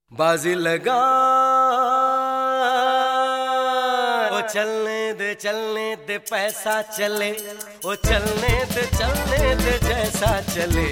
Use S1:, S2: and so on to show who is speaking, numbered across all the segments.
S1: बाजी लगा ओ चलने दे पैसा चले, ओ चलने दे जैसा चले।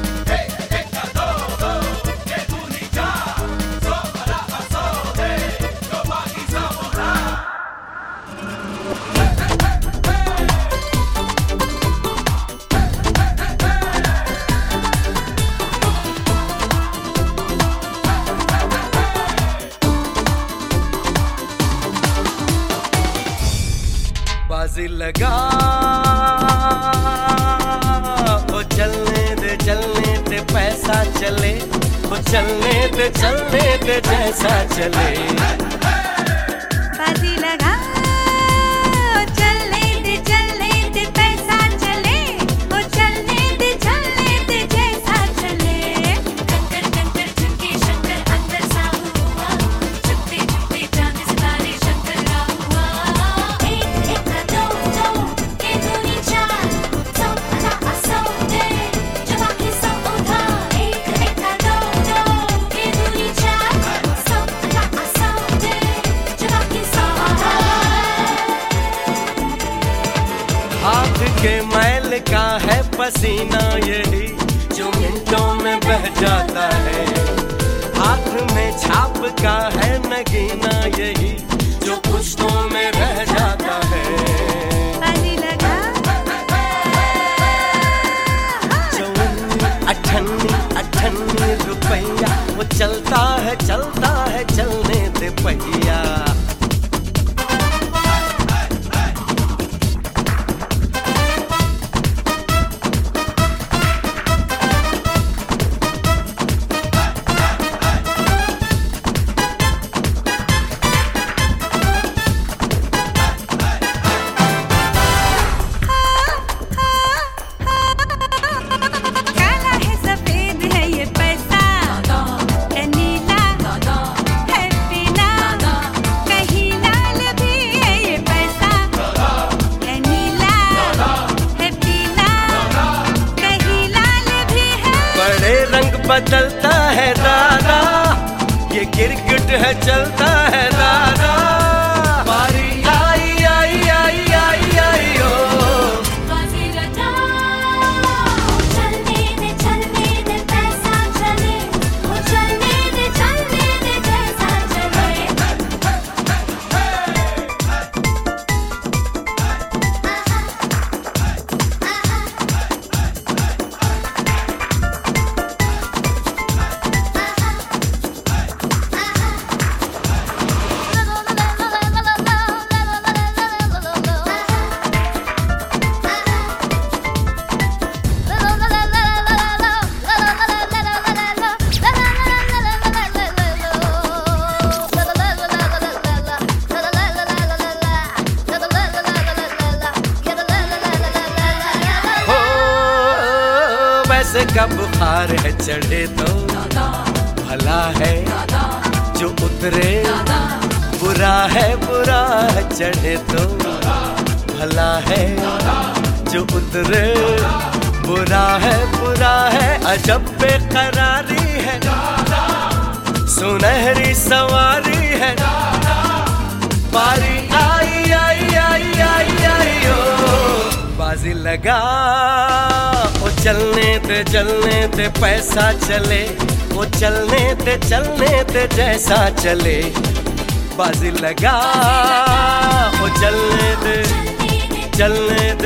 S1: बाजी लगा ओ चलने दे पैसा चले, ओ चलने दे जैसा चले।
S2: बाजी लगा ओ चलने दे पैसा चले, ओ चलने दे जैसा चले। कंकर कंकर झुके शंकर अंदर सा हुआ, झुकते झुकते चांद सितारे शंकर का हुआ। एक एक का दो के दूनी चार, सौ का सौ दे जब आके सौ उठा। एक एक का दो के दूनी चार, सौ का सौ दे जब आके सौ उठा।
S1: हाथ के मैल का है पसीना यही जो मिनटों में बह जाता है, हाथ में छाप का है नगीना यही जो पुश्तों में रह जाता है।
S2: बाजी लगा
S1: अठन्नी रुपया, वो चलता है चलने दे पहिया। बदलता है दादा, ये गिरगिट है चलता है दादा। बारी आई आई आई आई आई ओ
S2: बाजी लगा चलने दे पैसा चले, ओ चलने दे जैसा चले।
S1: वैसे का बुखार है चढ़े तो भला है जो उतरे, बुरा है चढ़े तो भला है जो उतरे। बुरा है अजब बेकरारी है, सुनहरी सवारी है। बारी आई आई आई आई आई ओ बाजी लगा ओ चलने दे पैसा चले, ओ चलने दे जैसा चले। बाजी लगा ओ चलने दे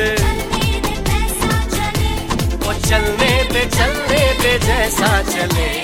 S2: पैसा चले,
S1: ओ चलने दे जैसा चले।